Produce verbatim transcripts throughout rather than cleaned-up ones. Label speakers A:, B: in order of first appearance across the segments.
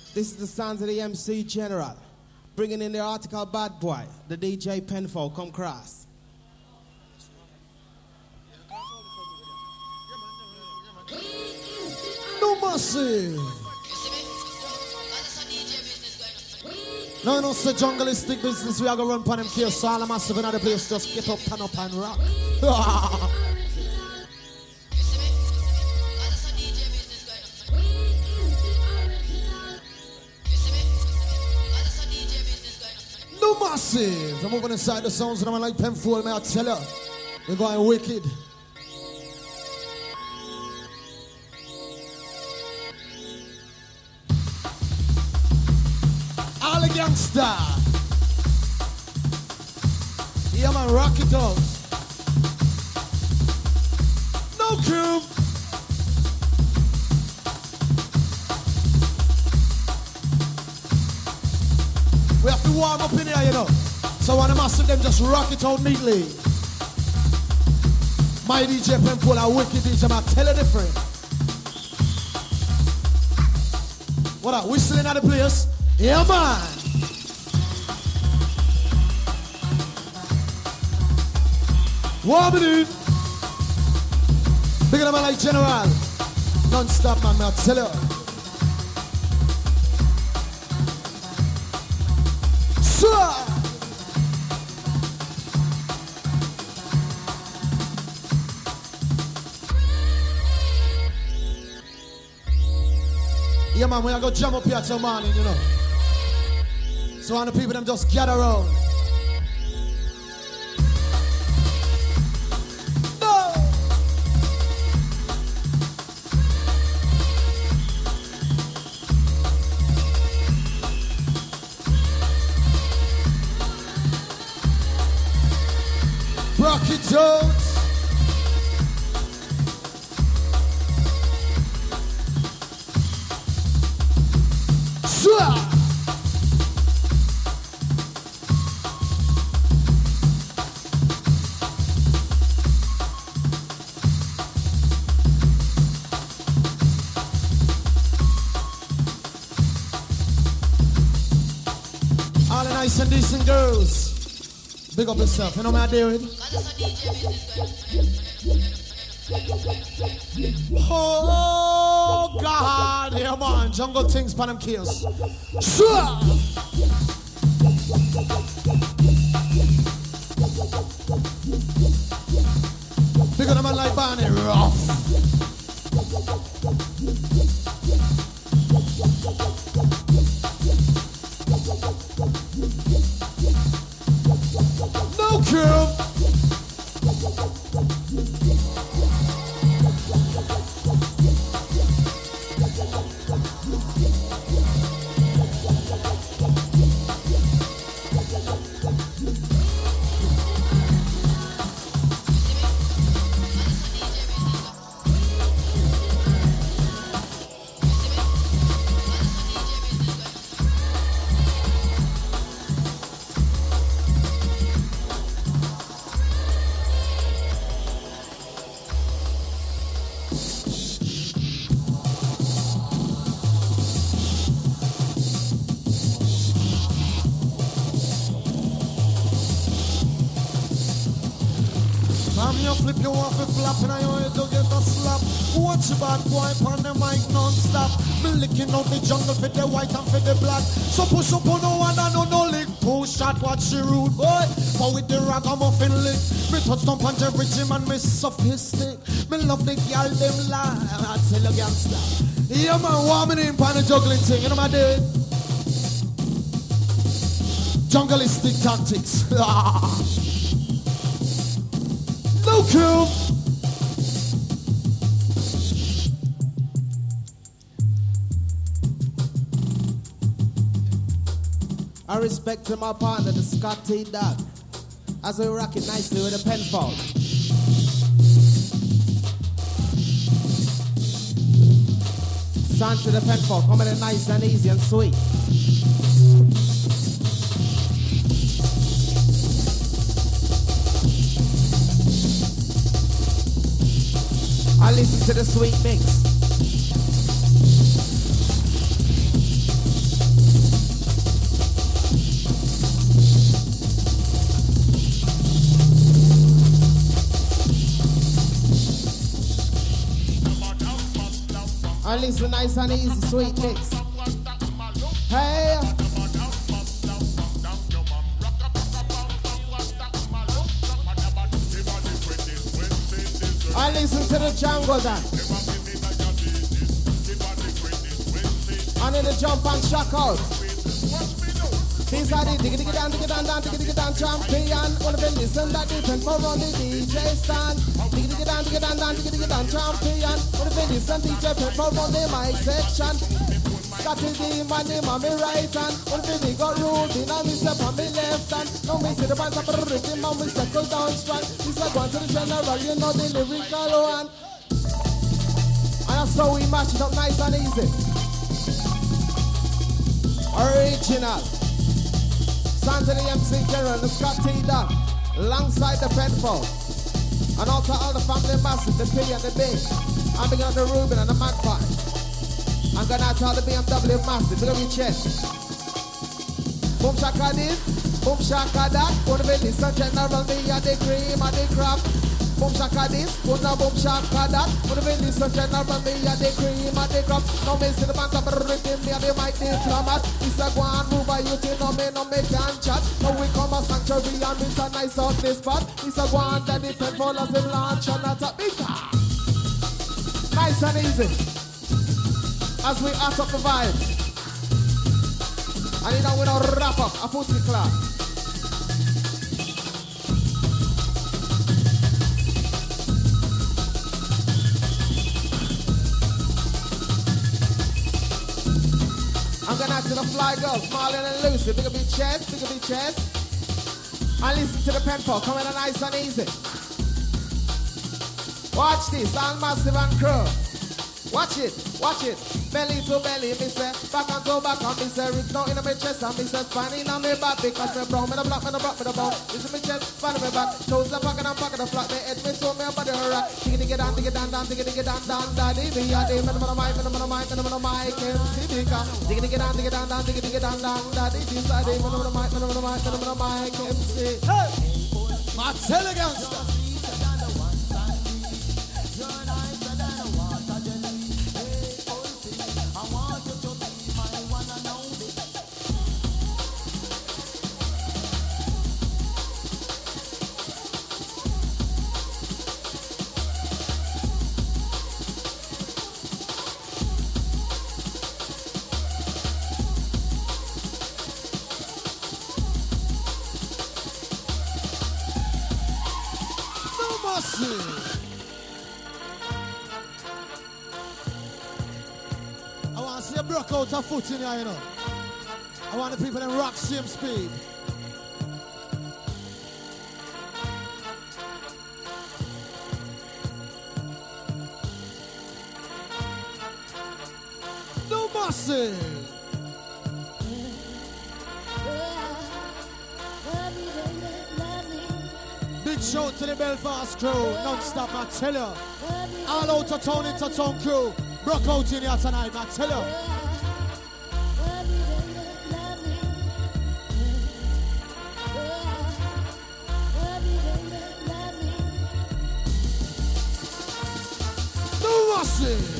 A: This is the sounds of the M C General. Bringing in the article Bad Boy, the D J Penfold, come cross.
B: No massive. No, no, it's jungleistic business. We are going to run pan and kill. So all the massive in other place, just get up, turn up and rock. No massive. I'm moving inside the sounds and I'm like Penfold, may I tell you. We're going wicked. All the gangsta. Yeah man, rock it out. No crew. We have to warm up in here, you know. So when the master them just rock it out neatly. My D J Penfold, a wicked D J, man, tell you different. What up, whistling at the place? Yeah, man. Warm it in. Big up man like General. Non-stop, man, man, I tell you. Sure. Yeah, man, we are going to jump up here till morning, you know. So all the people, them just gather around. No! Rock it out! Sure! Nice and decent girls. Big up yourself. You know what I do with? Oh God, yeah man, jungle things pan them kills. Sure. Big up the man like Barney rough. No crew. Flip you off a flap and I want you to get a slap. Watch your bad boy on the mic non-stop. Me licking out the jungle for the white and for the black. So push up on no one and no no lick. Push shot, watch the rude boy. But with the ragamuffin lick. Me touch stomp on every gym and me sophistic. Me love the girl them lie. I tell you gangsta. Yeah man, warming in pan the juggling thing. You know my dude? Jungleistic tactics. No crew.
A: I respect to my partner, the Scott T Dog, as we rock it nicely with a Penfold. Sounds to the Penfold, coming in nice and easy and sweet. I listen to the sweet mix. And listen, nice and easy, sweet mix. Hey. And listen to the jungle then. And in the jump and shock out. These are the diggy diggy down, diggy down, down, diggy diggy down champion. Wanna be listen that different for on the D J stand. Diggy diggy down, diggy down, down, diggy diggy down champion. Wanna be listen D J pet for on the mic section. Scotty D man, him on me right hand. Wanna be big got Rudy, now me step on me left hand. Now me see the bands up the rhythm, now me circle down strong. This like one to the general, you know the lyrical one. And that's how we match it up nice and easy. Original. Santini M C General, the Scott T. Duck, alongside the Penfold. And also all the family masses, the P and the B. I'm big on the Ruben and the Magpie. I'm gonna out to all the B M W massive, big on your chest. Boom shaka this, boom shaka that. Wanna be listen general, me and the cream and the crap. Boom shaka this, boom na boom shaka that. Wanna be listen general, me and the cream and the crap. Now me see the man top of the rhythm, me and the mic diplomat. It's a go and move by you till no me no me can chat. Now we come a sanctuary and it's a nice out this spot. It's a go and that the pen for us in launch and that's a big nice and easy. As we add up the vibes. And you know we don't wrap up a pussy class. I'm gonna ask to the fly girls, Marlon and Lucy. Big up your chest, big up your chest. And listen to the Penfold, coming on nice and easy. Watch this, all massive and crew. Watch it, watch it. Belly to belly, me say. Back and to back and me say. It's not in my chest and me say. Spanning on me back because me brown. Me the black, me the black, me the brown. This is me chest, spanning me back. Toes the pocket and pocket the flat. Me head, me toe, me body rock. Diggy diggy down, diggy down, down, diggy diggy down, down, daddy. Me a day, me the mic, me the mic, me the mic. M C Bika. Diggy diggy down, diggy down, down, diggy diggy down, down, daddy. This a day, me the mic, me the mic, me the mic. M C. Hey, Marcel against us. I want to see a broke out a foot in here, you know. I want the people to rock same speed. No massive. Big shout to the Belfast crew, non-stop, I tell you. All out of town, into town crew. Broke out in here tonight, I tell you. No massive.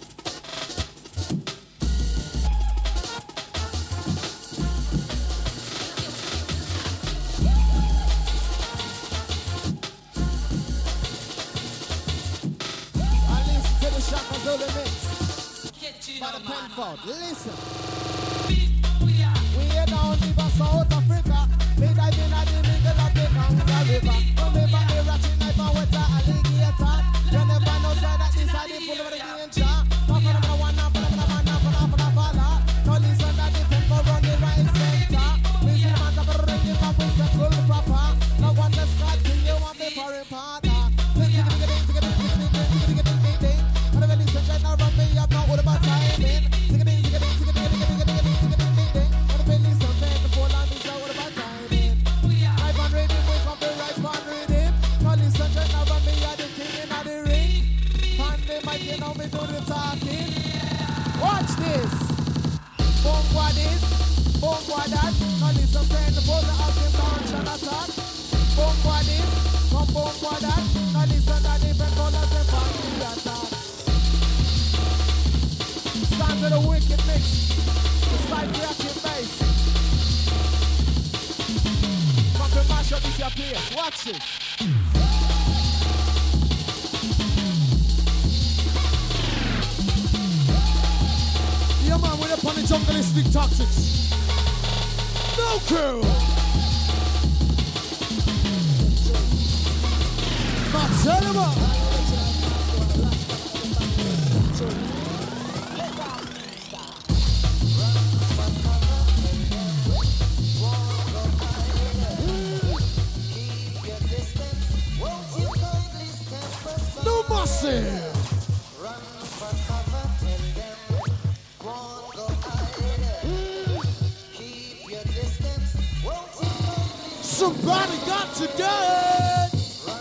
A: Listen, we are down in South Africa. We dive in at the middle of the Congo River. Remember the ratchet knife and water alligator. You never know so that this side is full of the danger. Now for the one, now for the one, now for the one, now for the one. Now listen that the tempo run the right center. We see the man to bring it up with the full proper. Now one the scratch till you want the foreign partner. Ding, ding, ding, ding, ding, ding, ding, ding, ding, ding, ding, ding. And when listen, try to run me up now with about timing. Watch this. Boom, what is? Boom, what that? Now listen, friend, the pose of him launch and attack. Boom, what is? Come, boom, what that? Now listen, that different colors and family attack. with a wicked mix. It's like reactive bass. Come to mash up this your place. Watch it.
B: Yeah, man, we're up on the jungleistic tactics. No crew. Now tell him up. No massive. Somebody got to do it.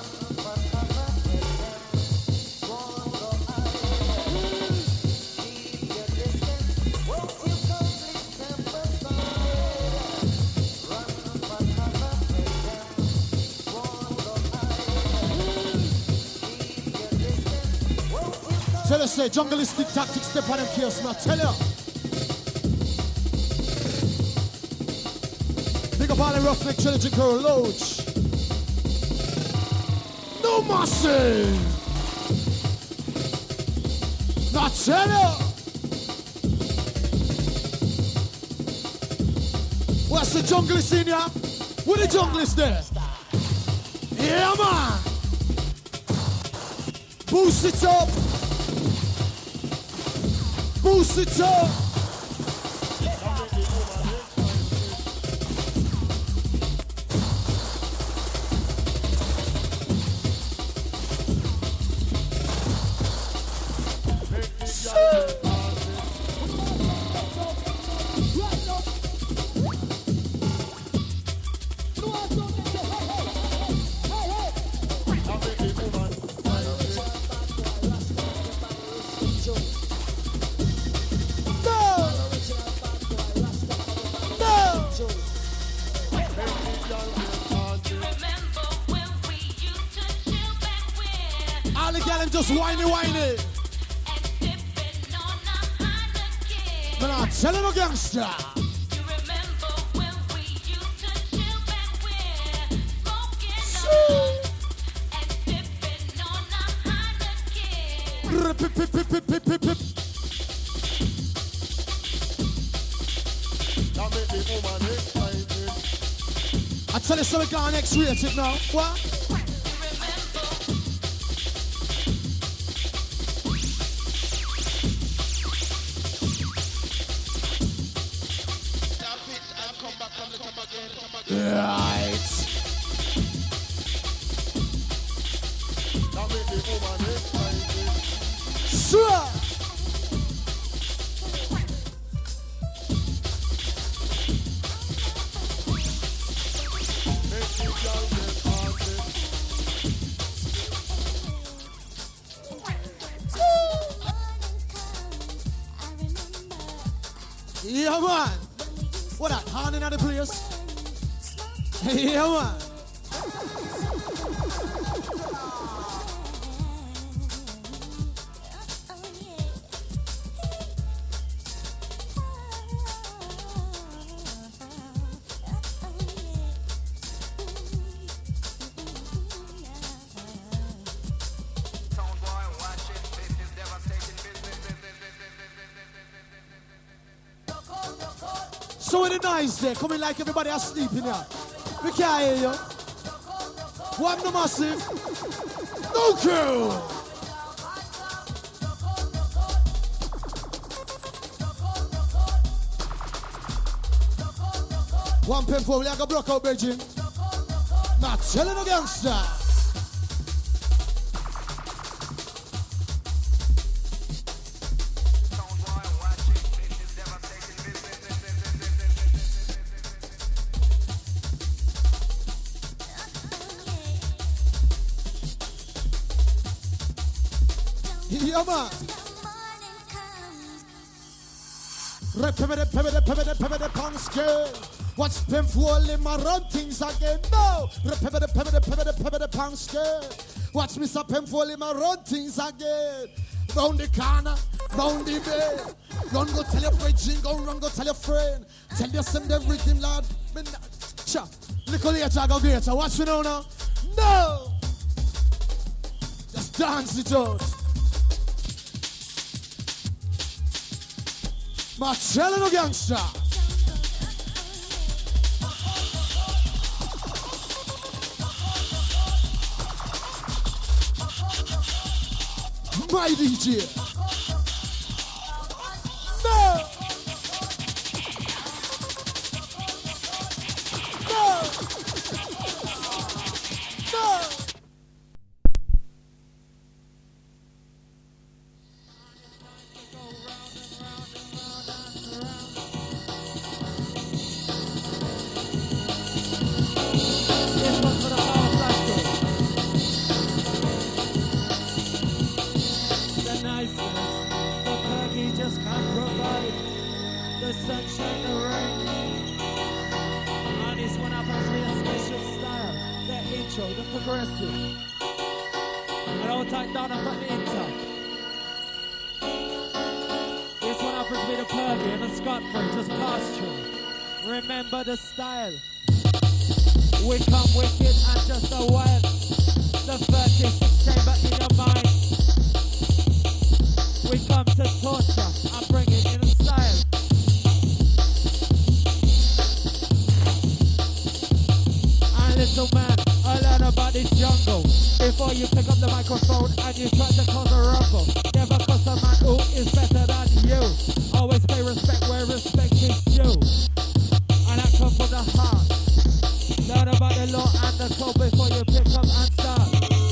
B: Tell us, say, jungleistic tactics, step on them chaos, now tell you. Big up all the roughneck trilogy crew, Loach. No mercy. Now tell you. What's the junglist in ya? Where the junglist there? Yeah, man. Boost it up. Boost it up. Just whiny, whiny. Man, I'm telling a gangster. You remember when we used to chill back when smoking and dipping on a Heineken. Pip, pip, pip, pip, pip, pip, pip. I tell you something, going X-rated now. What? Right. Sure. Yeah, man. What that? Hand in the place? Yeah, man. So in the nice there, coming like everybody is sleeping here. We can't hear you. One the massive. No crew. One pen for we like a block out, Beijing. Not telling a gangster. Yeah, man. What's painful in my run things again? No. Watch Mister Painful in my run things again. round the corner, round the bed. Run go tell your friend, go run go tell your friend. Tell your send everything, lad. Cha, little later, go greater. Watch me now, now. No! Just dance it out. Marcello no gangster. My D J. No! No! No!
C: Sunshine, the rain, and this one happens with a special style. The intro, the progressive, and all tight down up at the intro. This one happens with a Pergy and a Scott Free, just pass through. Remember the style. We come wicked and just a wild. The thirty-six chamber in your mind. We come to torture and bring it in a style. Little man, I learn about this jungle before you pick up the microphone and you try to cause a rumble. Never cause a man who is better than you. Always pay respect where respect is due. And that comes from the heart. Learn about the law and the code before you pick up and start.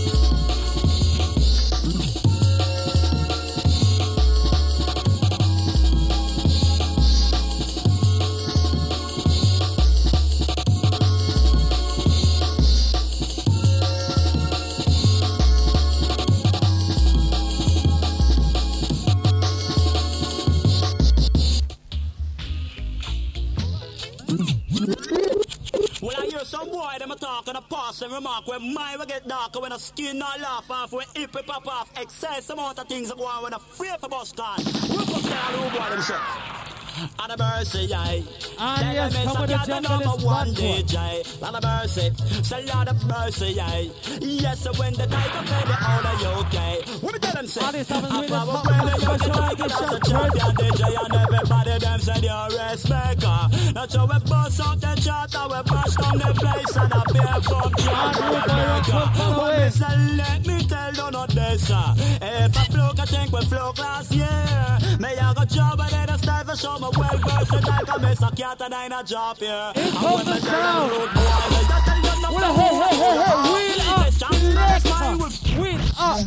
D: Some boy, them a talk and a pass and remark when mine will get darker when a skin not laugh off, when hip hip pop off, excess amount of things that go on when a free for bus car. Whoop up there, who boy them shit. And a mercy, aye.
C: And yes, come with the jungle is
D: one D J. And a mercy, say Lord of mercy, aye. Yes, so when the night of the owner, you okay. What me tell them say?
C: And this happens with the
D: top
C: special edition.
D: champion D J and everybody them said you're a respecter. Now so we bust out the chart and we bust down the place and a beer from Jamaica. Let me tell you not this, sir. If I float, I think we float last year. May I go job and then I start for show. Well versatile, come miss a cat and I in a job here.
C: Here comes the sound. What a hey, hey, hey, hey, wheel up, selector, wheel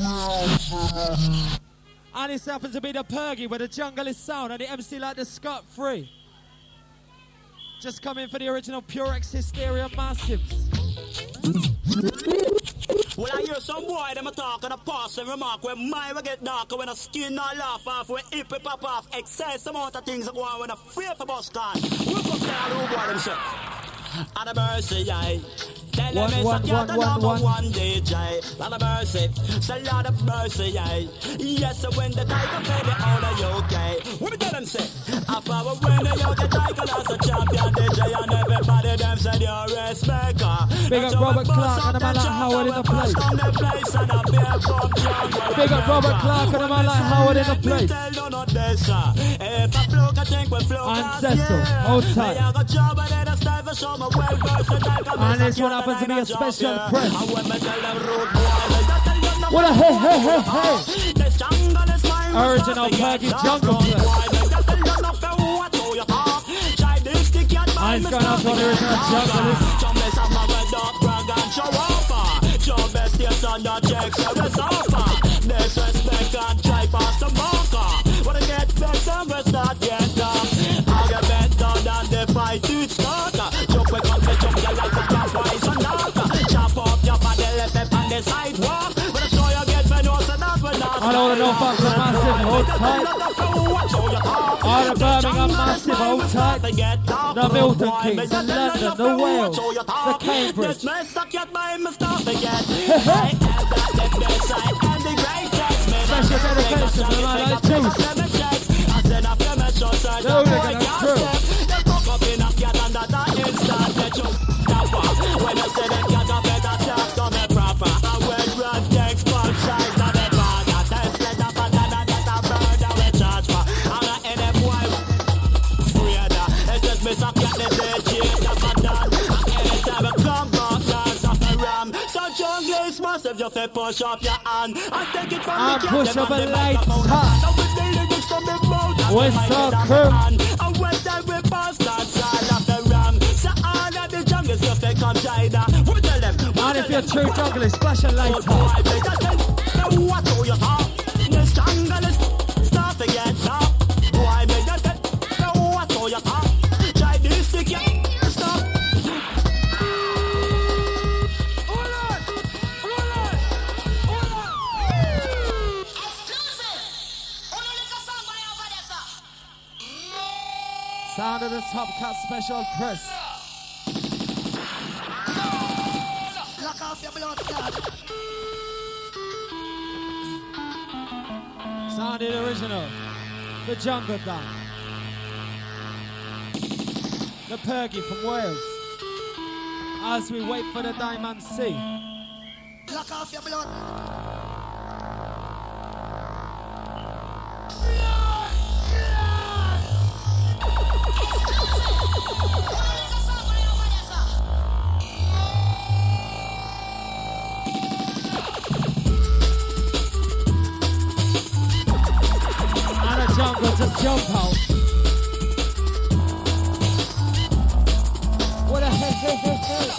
C: up. And this happens to be the Pergy where the jungle is sound and the M C like the Scott Free. Just come in for the original Pure X Hysteria Massives.
D: Well, I hear some boy, them a talk and a pass and remark when mine will get darker, when a skin not laugh off, when hip hip pop off, excess amount of things that go on when a free for bus car. Whoop up there, who boy them shit. And a mercy, aye. Tell them it's a cat and number one D J. And a mercy, say Lord of mercy, aye. Yes, so when the tiger play the owner, you okay. What me tell them say? I power when the young get tiger as a champion D J and everybody them said you're a respecter.
C: Big up Robert Clark and a man like Howard in the place. Big up Robert Clark and a man like Howard in the place. And Cecil, hold tight. And this one happens to be a special press. What a hey, hey, hey, hey. Original Pergy Jungle Play. And it's going out for the original Jungle.
D: Disrespect and try past the marker. Wanna get better, we start get up. I'll get better than the fight each starter. Jump we come to jump your life with your voice and knocker. Chop off your body, left it on the sidewalk. But I'm sure you get me no, so that's when not.
C: I know the no fucks are massive, hold tight. All the Birmingham massive, hold tight. The Milton Kings, the London, the Wales, the Cambridge. special dedication to my life too. No, they're gonna crew.
D: When I say them got a better chance to me proper, I will run things both sides of the border. Test let up and then I get a murder with charge for. I'm not in them wild freeder. It's just me suck at the dead cheese of a done. And anytime I come back, dance off the ram. So jungle is massive, you fi push up your hand and take it from
C: and
D: the
C: push
D: cat
C: up a
D: and the
C: light
D: microphone.
C: top.
D: Now with the lyrics from the mouth, and
C: West
D: the mic
C: Side
D: is on
C: crew.
D: the hand. And when time we pass that side of the ram, so all of the jungle stuff they come China. We tell them, we
C: And if
D: tell
C: you're
D: them.
C: true jungle, splash a light
D: Oh,
C: top.
D: boy, they just tell- now what do you have? The jungle is start to get tough. Boy, they just tell- now what do you have? Try this stick, yeah, stop. Hold on, hold on, hold on.
C: Sound of the Top Cat Special Chris.
B: Lock off your blood clot.
C: Sound of the original. The Jungle Gun. The Pergy from Wales. As we wait for the Diamond Sea.
B: Lock off your blood.
C: And a jungle just jump out. What a hey, hey, hey, hey.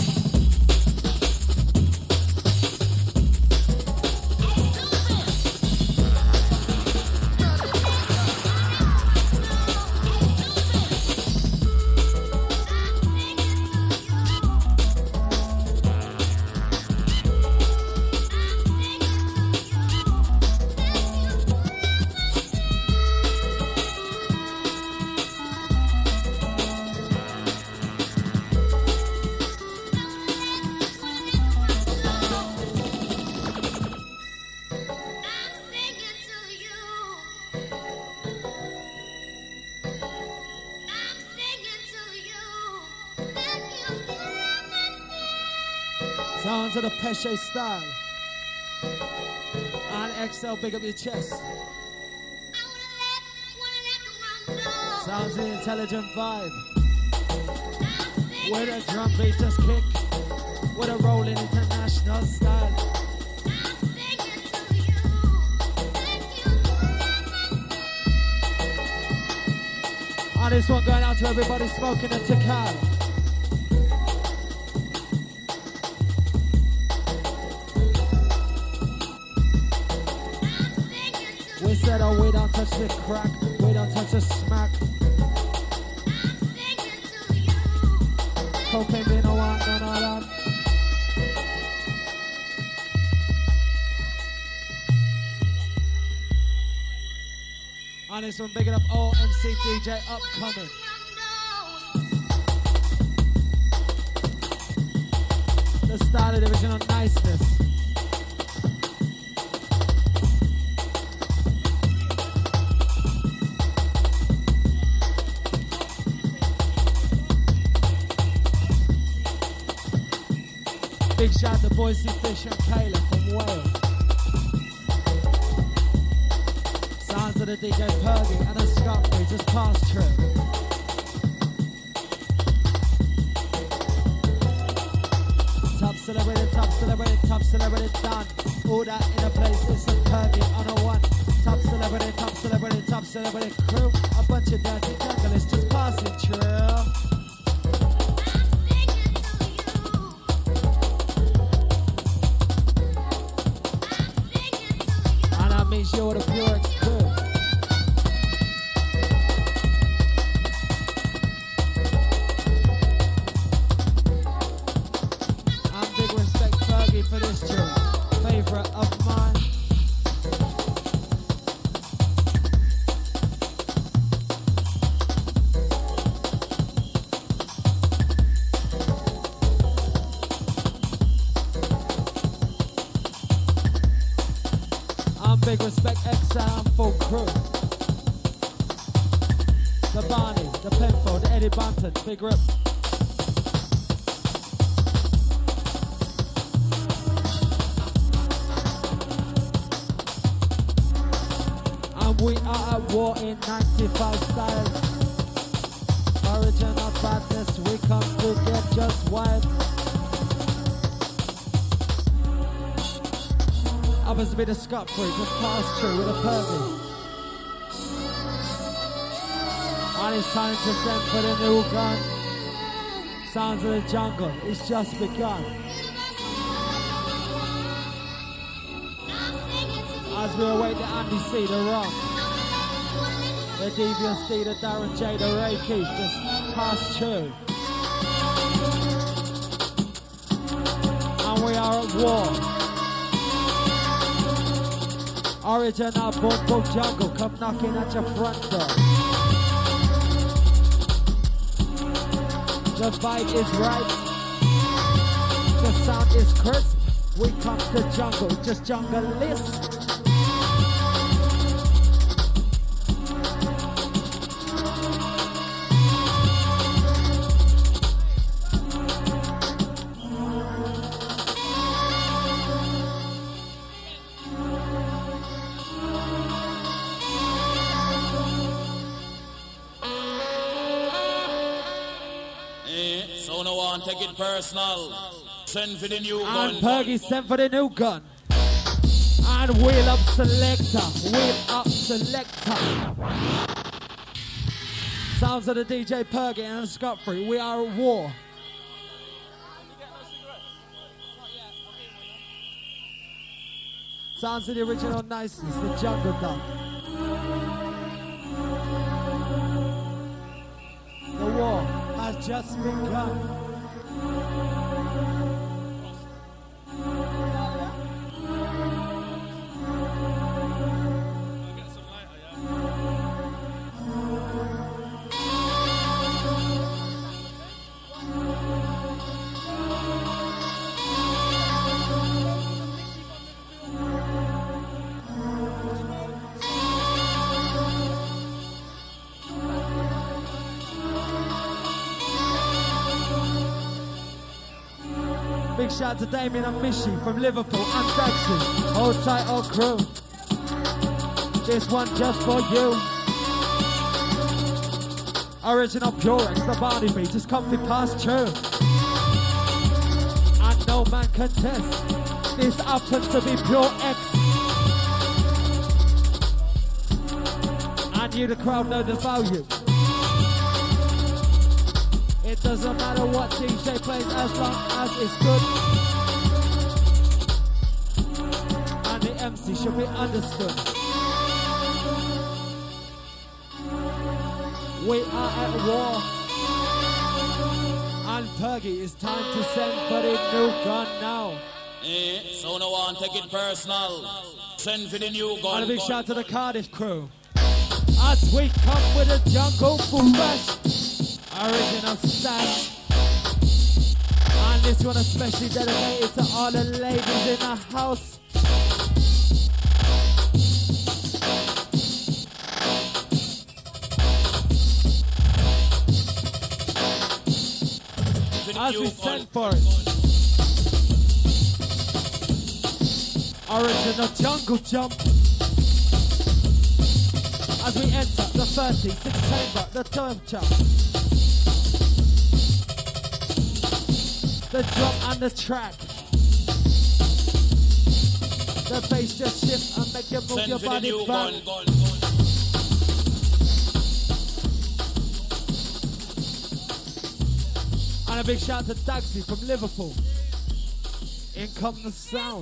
C: Sounds of the Pesce style. And X L, big up your chest. Sounds of the intelligent vibe. With a drum beat just kick. With a rolling international style. And this one going out to everybody smoking a Tikal. We said, oh, we don't touch the crack, we don't touch the smack. Cocaine, we don't want none of that. And this one, bigging up all M C D J upcoming. The style of the original niceness. Big shout to Boise Fish and Kayla from Wales. Sounds of the D J Pergy and the Scotsbury just passed through. Top celebrated, top celebrated, top celebrated done. All that in a place, it's a Pergy on a one. Top celebrated, top celebrated, top celebrated crew. A bunch of dirty junglers just passing through. Means you're the pure crew. And big respect Fergie for this tune. Favorite of mine. big respect, X-Sound, full crew. The Barney, the Penfold, the Eddie Bunton, big rip. And we are at war in ninety-five styles. Original badness, we come to get just wild. Happens to be the Scott Free, just passed through with a Pervy. And it's time to send for the new gun. Sounds of the jungle, it's just begun. As we await the Andy C, the Rock, the Devious D, the Darren J, the Ray Keith, just passed through. And we are at war. Original Boom Boom Jungle, come knocking at your front door. The vibe is right, the sound is crisp. We come to jungle, just jungle list.
D: Take it personal. Send for the new gun.
C: And Pergy sent for the new gun. And wheel up selector. Wheel up selector. Sounds of the D J Pergy and Scott Free. We are at war. Sounds of the original niceness, the jungle dog. The war has just begun. Big shout to Damien and Mishy from Liverpool and Daxi. Hold tight, old crew. This one just for you. Original Purex, the Barney beat, just comfy past true. And no man can test. This happens to be Pure X. And you, the crowd, know the value. It doesn't matter what D J plays as long as it's good. And the M C should be understood. We are at war. And Pergy, it's time to send for the new gun now.
D: Eh, so no one take it personal. Send for the new gun.
C: And a big shout to the Cardiff crew. As we come with a jungle full bash. Original stash. And this one especially dedicated to all the ladies in the house. As we send for it. Original jungle jump. As we enter the thirty-sixth chamber, the third jump. The drum and the track. The bass just shift and make you move
D: Send
C: your body
D: gun,
C: back.
D: gun, gun.
C: And a big shout to Dagsy from Liverpool. In comes the sound.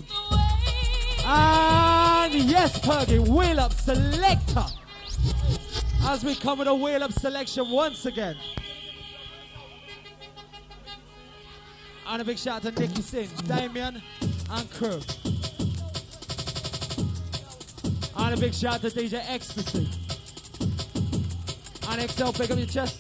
C: And yes, Pergy, wheel up selector. As we come with a wheel up selection once again. And a big shout to Nicky Singh, Damien and crew. And a big shout to D J Ecstasy. And X L, pick up your chest.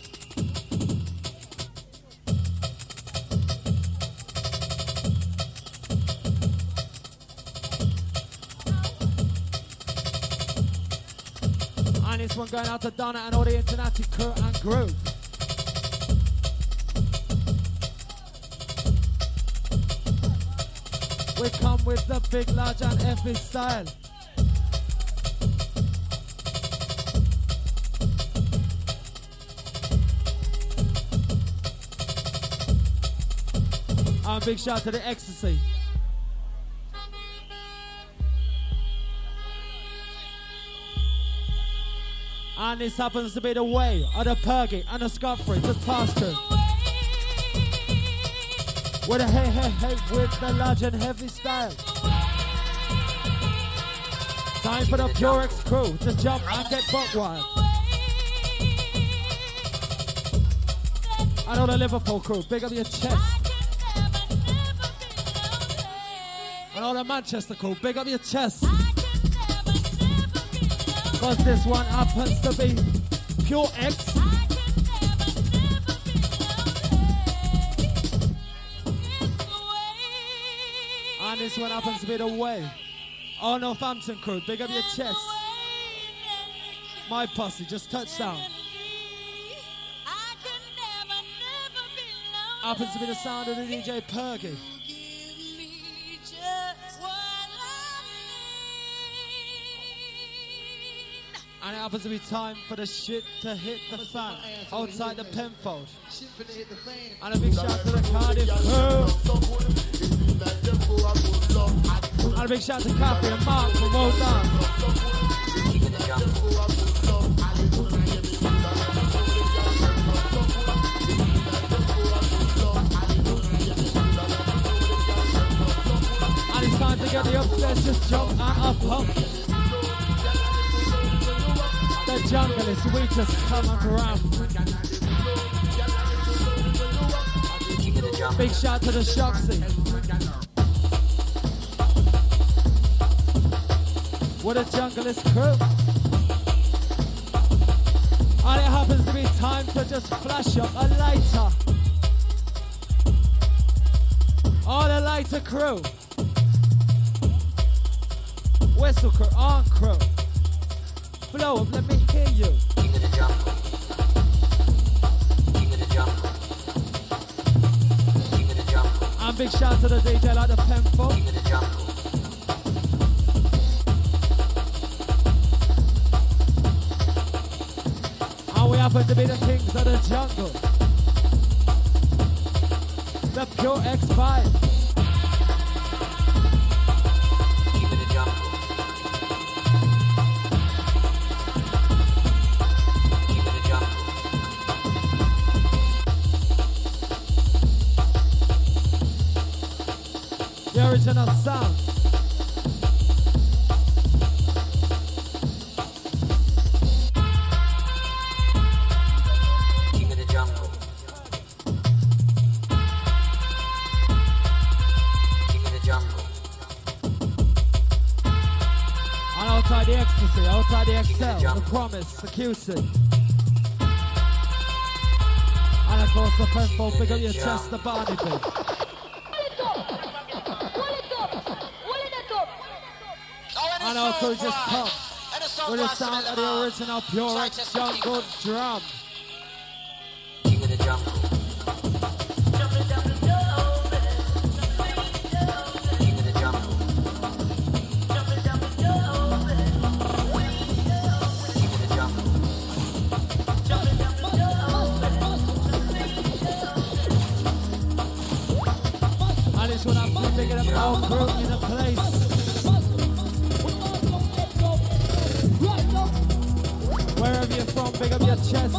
C: this one going out to Donna and all the Internati crew and group. We come with the big, large and heavy style. And big shout to the Ecstasy. And this happens to be the way of the Pergy and the Scot-Free to pass through. With a hey, hey, hey, with the large and heavy style. Time for the Purex crew to jump and get buck wild. And all the Liverpool crew, big up your chest. And all the Manchester crew, big up your chest. Cause this one happens to be Pure X. And this one happens to be the way. Oh, Northampton crew, big up your chest. My posse, just touchdown. Happens to be the sound of the D J Pergy. And it happens to be time for the shit to hit the fan outside the Penfold. And a big shout to the Cardiff crew. And a big shout to Kathy and Mark from Well Done. And it's time to get the upstairs, just jump out of pump. The junglist, we just come around. Big shout to the Shoxy. What a junglist crew. And it happens to be time to just flash up a lighter. All the lighter crew. Whistle crew, on crew. Blow up, let me hear you.
E: King of the jungle. King of the jungle. King of the jungle.
C: And big shout to the D J like the Penfold.
E: King of the jungle.
C: And we happen to be the kings of the jungle. The Pure X vibe.
E: King of the jungle.
C: The original sound.
E: King of the jungle. King of the jungle.
C: And outside the Ecstasy, outside the
E: King of the
C: Excel, the
E: jungle.
C: Promise, the Q C. And of course the Penfold, pick up your chest, the Barney Big. And our crew just come with the sound of the original Pure X jungle drum.
E: King of the jungle. King of the jungle. King of the jungle.
C: And this one I'm picking up our crew in a place. Wherever you're from, pick up your chest.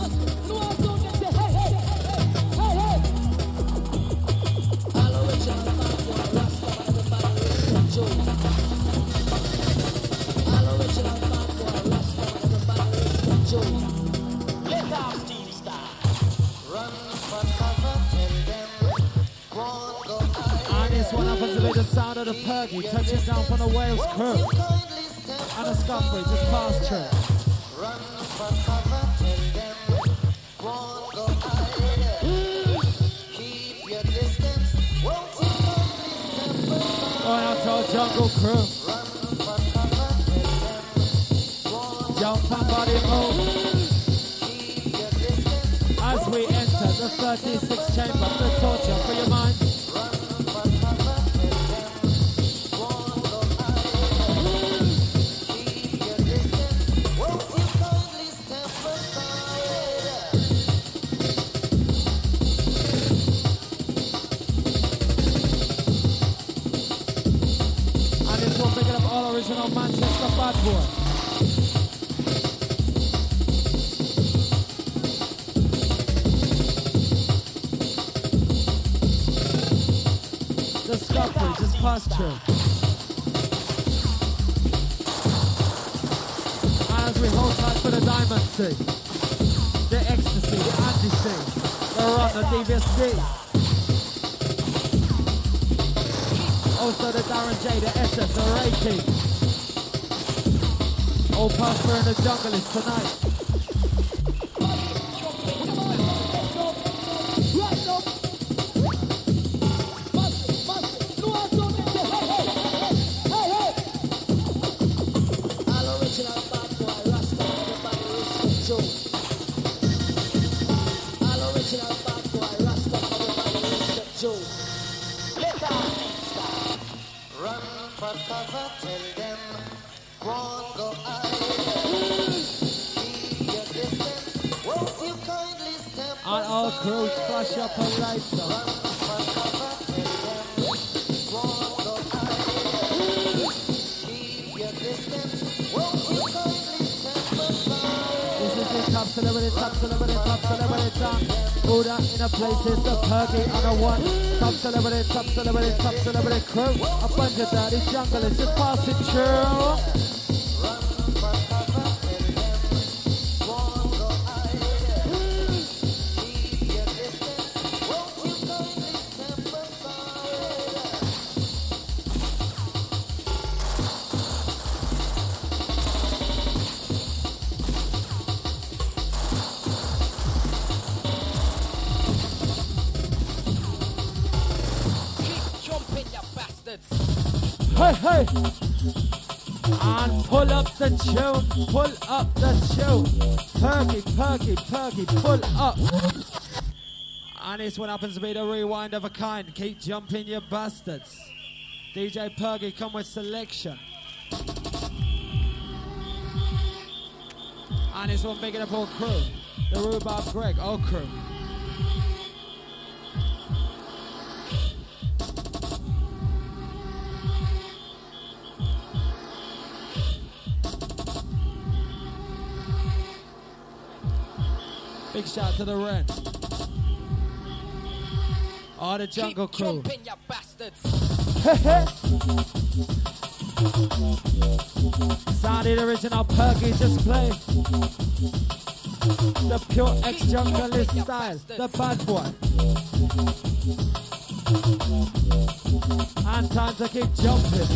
C: And this one happens to be the sound of the Pergy touching down from the Wales crew. And a Scot-Free just past through. Going out to our jungle crew. jump and body move. As we enter the thirty-sixth chamber, the torture for your mind. And this one picking up all original Manchester bad boy. Just pass through. And as we hold tight for the diamond sea, the ecstasy, the anti-sea, the run, the D V S D. Also the Darren J, the S F, the Reiki. All Pastor in the jungle is tonight. And all crews flash up a lighter. This is the top celebrity, top celebrity, top celebrity, top. Buddha in a place is the Perky on a one. Top celebrity, top celebrity, top celebrity crew. A bunch of dirty jungle is just passing through. Hey, hey! And pull up the tune, pull up the tune. Perky, perky, perky, pull up. And this one happens to be the rewind of a kind. Keep jumping, you bastards. D J Perky, come with selection. And this one bigging up all crew. The Rhubarb Greg, all crew. Big shout to the Ren. All the jungle
F: Keep
C: crew.
F: jumping, you bastards.
C: Sounded original Perky, just play. The pure ex-junglist style. The bad boy. And time to keep jumping.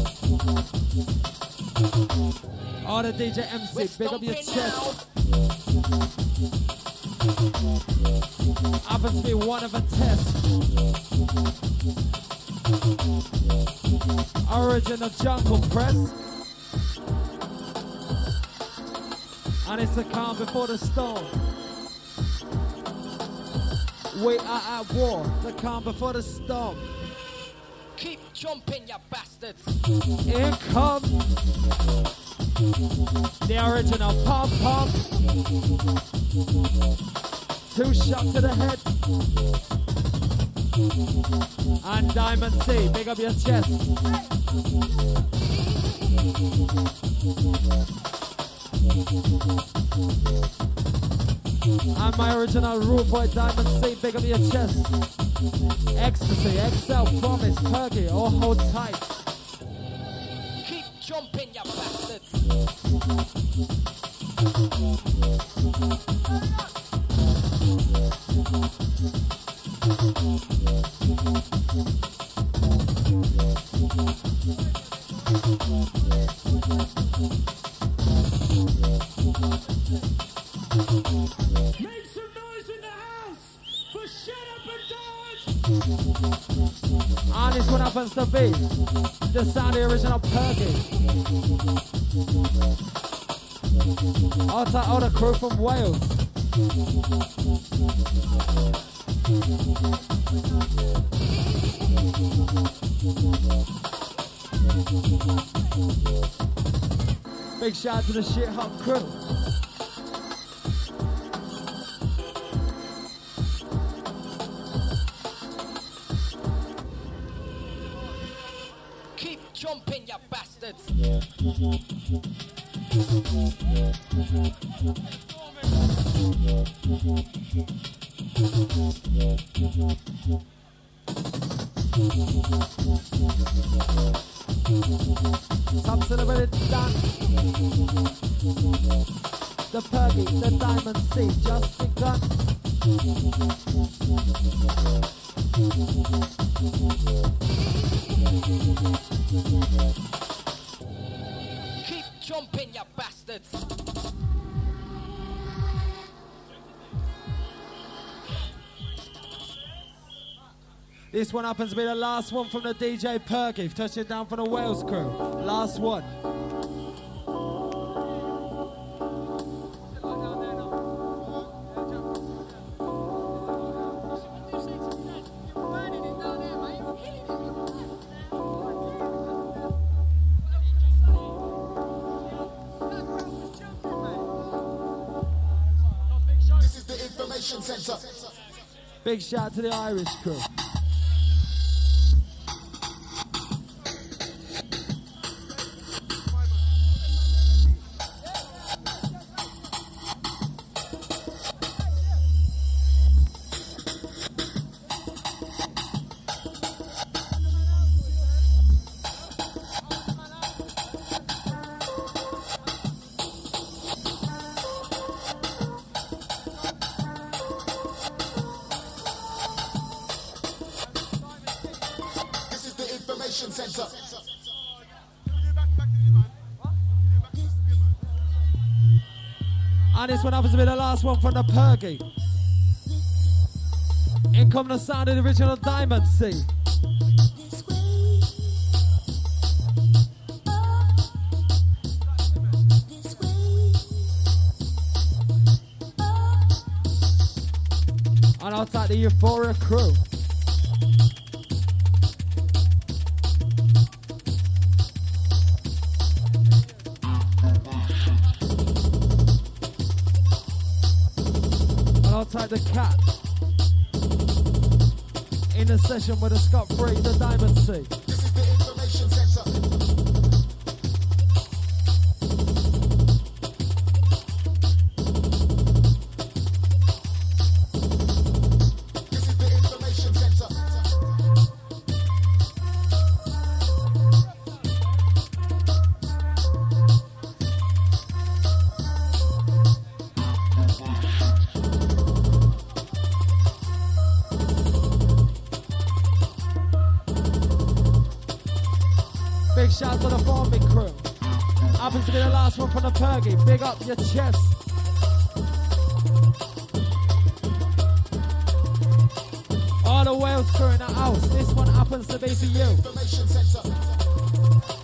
C: All the D J M C,
F: We're
C: big up your
F: stomping
C: chest. Happens to be one of a test. Original jungle press. And it's the calm before the storm. We are at war. The calm before the storm.
F: Keep jumping, you bastards.
C: Here comes the original pom pom. Two shots to the head. And Diamond C, big up your chest. And my original rude boy Diamond C, big up your chest. Ecstasy, Excel, Promise, Perky, all hold tight.
F: Keep jumping, you bastards.
G: Make some noise in the house for Shut Up and Dance.
C: And this one happens to be the sound of the original Perky. Out to all the crew from Wales. Big shout out to the Shit Hot crew.
F: Keep jumping, you bastards.
C: Top celebrated done. The Pergy, the Diamond Sea, just begun.
F: Keep jumping, you bastards.
C: This one happens to be the last one from the D J Pergy, touching down for the Wales crew. Last one.
B: This is the information center.
C: Big shout out to the Irish crew.
B: Center.
C: And this one happens to be the last one from the Pergy. In comes the sound of the original Diamond Sea. And outside the Euphoria crew. Outside the Cat. In a session with a Scott Free, the Diamond Sea.
B: This is the information center. This is the information center.
C: Big shout to the farming crew. Happens to be the last one from the Pergy. Big up your chest. All the Wales crew in the house. This one happens to be for you.
B: Information center.